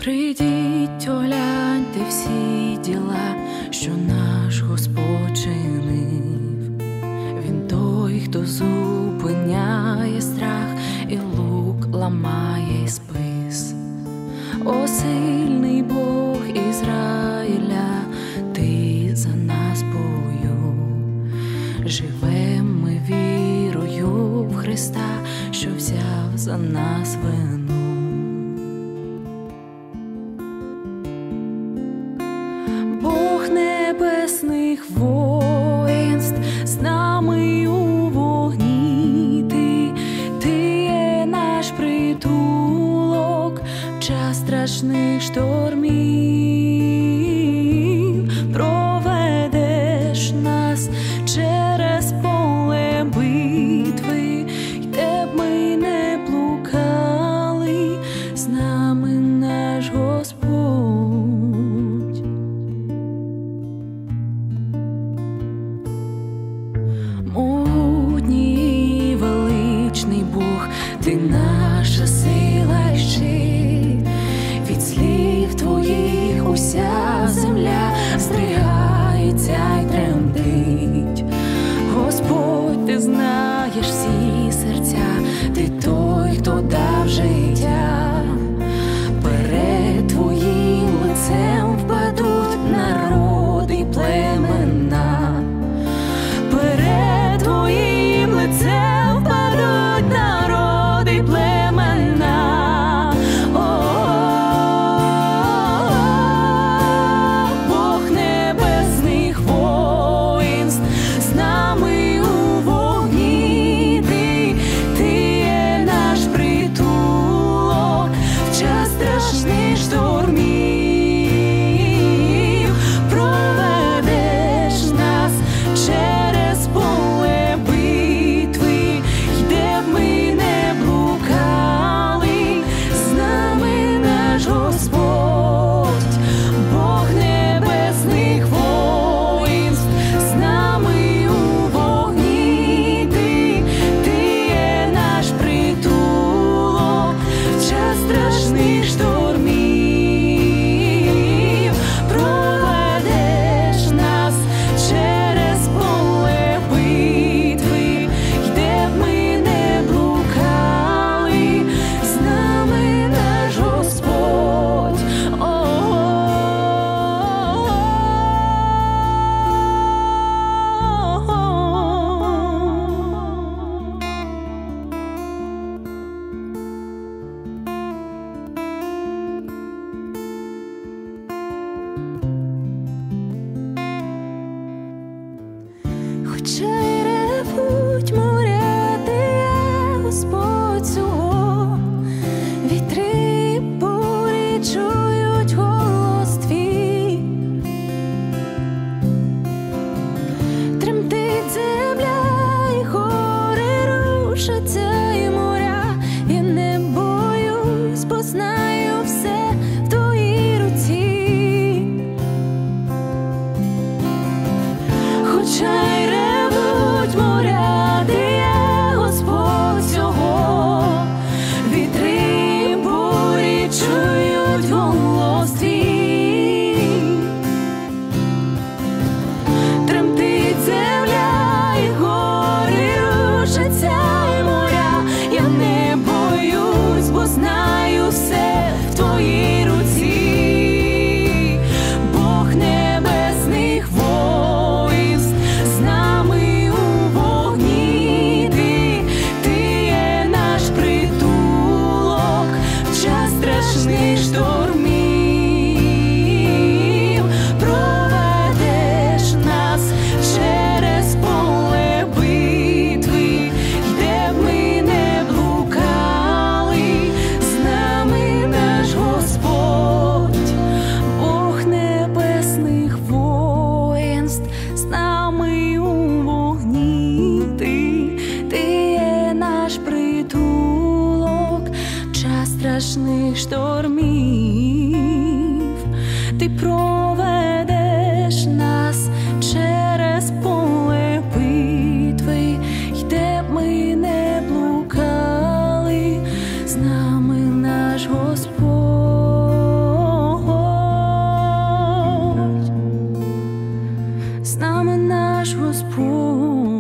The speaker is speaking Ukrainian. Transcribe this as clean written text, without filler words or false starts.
Прийдіть, огляньте всі діла, що наш Господь чинив. Він той, хто зупиняє страх і лук ламає спис. О, сильний Бог Ізраїля, ти за нас бою. Живем ми вірою в Христа, що взяв за нас вину. Бог небесних воїнств, з нами у вогні ти є наш притулок в час страшних штормів. Проведеш нас через поле битви, й де б ми не блукали, з нами наш Господь. Могутній і величний Бог, ти наша сила й щит. Від слів твоїх уся земля здригається й тремтить. Господь, ти знаєш всі серця, ти той, хто дав життя. Перед твоїм лицем впадуть народи й племена. Перед твоїм лицем впадуть народи й племена. Бог небесних воїнств, з нами у вогні ти є наш притулок в час страшних штормів. Проведеш нас через поле битви, й де б ми не блукали, з нами наш Господь. Бог небесних воїнств, з нами у вогні ти є наш притулок в час страшних штормів. Проведеш нас через поле битви, й де б ми не блукали, з нами наш Господь. Хоча й ревуть моря, ти є Господь цього, вітри бурі чують голос твій. Тремтить земля, і гори рушаться, і моря. Я не боюсь, бо знаю все в твоїй руці. Хоча й ревуть моря, ти є Господь всього, вітри бурі чують голос твій. Тремтить земля, і гори рушаться, і моря. Я не боюсь, бо знаю все в твоїй руці. Бог небесних воїнств, з нами у вогні ти є наш притулок в час страшних штормів. наш Господь.